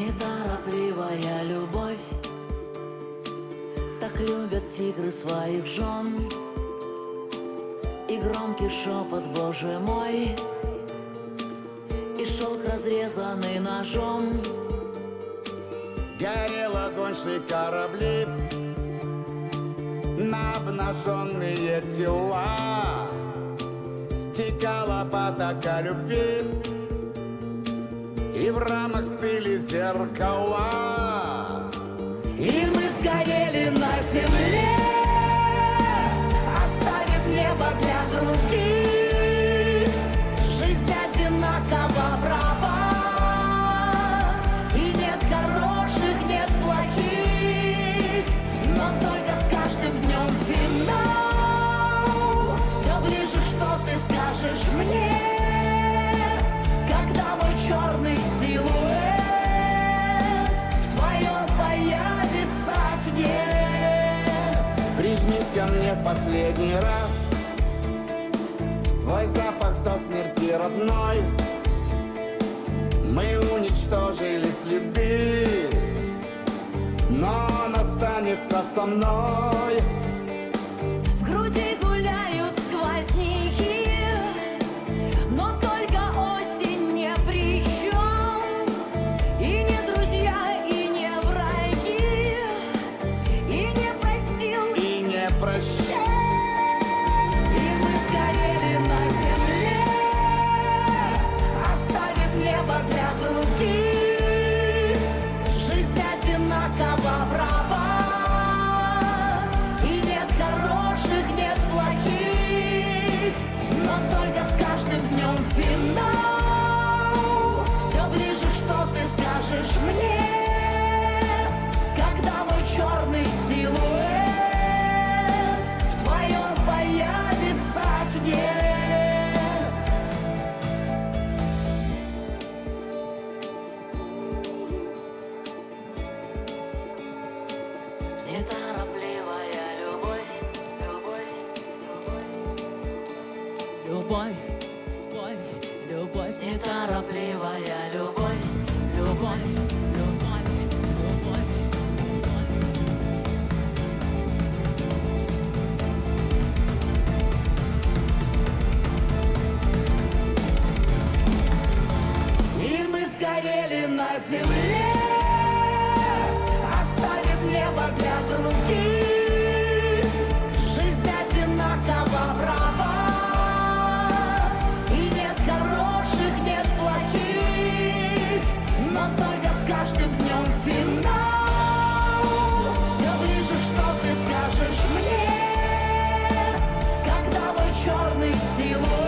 Неторопливая любовь, так любят тигры своих жен. И громкий шепот, Боже мой, и шелк, разрезанный ножом. Горел огонь, шли корабли на обнаженные тела. Стекала потока любви, и в рамах стыли зеркала. И мы сгорели на земле, оставив небо для других. Жизнь одинаково права, и нет хороших, нет плохих, но только с каждым днем финал. Все ближе, что ты скажешь мне, когда мой черный силуэт в твоем появится окне. Прижмись ко мне в последний раз, твой запах до смерти родной. Мы уничтожили следы, но он останется со мной. В груди гуляют сквозняки, но только осень не при чем. И не друзья, и не враги, и не простил, И не прощай. и мы сгорели на земле, оставив небо для других. Жизнь одинаково права, и нет хороших, нет плохих, но только с каждым днем финал. Все ближе, что ты скажешь мне, когда мой черный силуэт в твоем появится окне. Неторопливая любовь, любовь, любовь, любовь, любовь, неторопливая любовь, любовь, любовь, любовь. И мы сгорели на земле, оставив небо для других. Жизнь одинаково права, и нет хороших, нет плохих, но только с каждым днем финал. Все ближе, что ты скажешь мне, когда мой черный силуэт